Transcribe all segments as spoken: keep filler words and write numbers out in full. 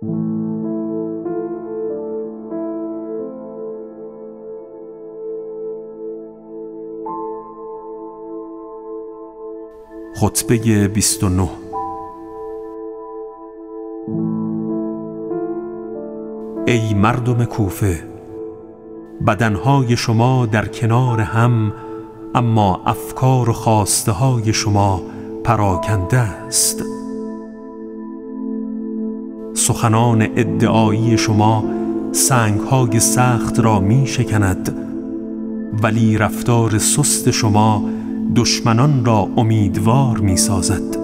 خطبه بیست و نه. ای مردم کوفه، بدنهای شما در کنار هم، اما افکار و خواسته های شما پراکنده است. سخنان ادعایی شما سنگهای سخت را می شکند، ولی رفتار سست شما دشمنان را امیدوار می سازد.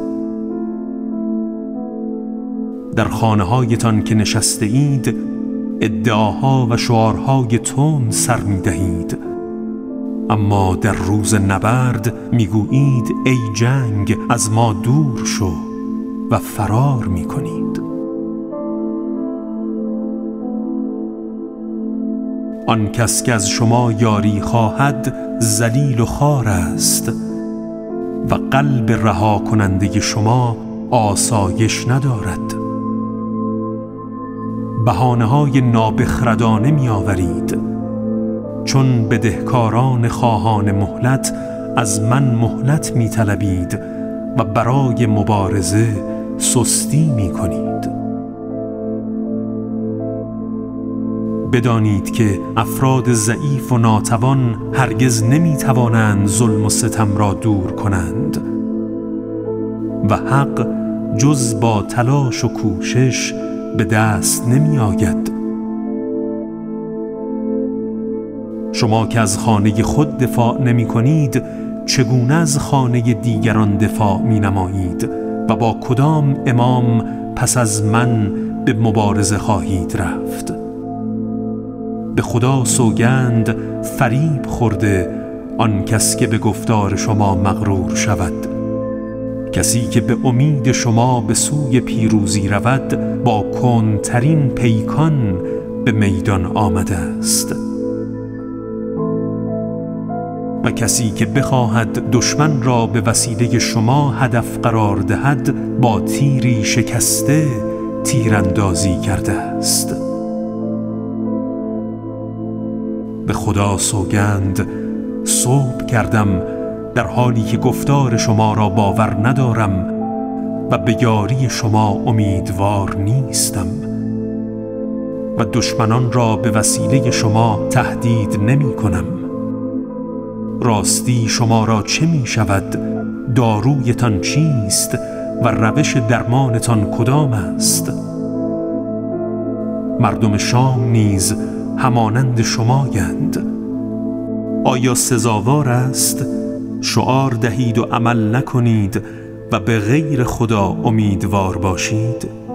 در خانه هایتان که نشسته اید ادعاها و شعارهای تند سر می دهید، اما در روز نبرد می گویید ای جنگ از ما دور شو و فرار می کنید. آن کس که از شما یاری خواهد ذلیل و خوار است و قلب رها کننده شما آسایش ندارد. بهانه‌های نابخردانه می آورید، چون بدهکاران خواهان مهلت از من مهلت می طلبید و برای مبارزه سستی می کنید. بدانید که افراد ضعیف و ناتوان هرگز نمی توانند ظلم و ستم را دور کنند و حق جز با تلاش و کوشش به دست نمی آید. شما که از خانه خود دفاع نمی کنید، چگونه از خانه دیگران دفاع می نمایید و با کدام امام پس از من به مبارزه خواهید رفت؟ به خدا سوگند فریب خورده آن کس که به گفتار شما مغرور شود. کسی که به امید شما به سوی پیروزی رود با کندترین پیکان به میدان آمده است، و کسی که بخواهد دشمن را به وسیله شما هدف قرار دهد با تیری شکسته تیراندازی کرده است. به خدا سوگند صبح کردم در حالی که گفتار شما را باور ندارم و به یاری شما امیدوار نیستم و دشمنان را به وسیله شما تهدید نمی کنم. راستی شما را چه می شود؟ دارویتان چیست و روش درمانتان کدام است؟ مردم شام نیز همانند شمایند. آیا سزاوار است شعار دهید و عمل نکنید و به غیر خدا امیدوار باشید؟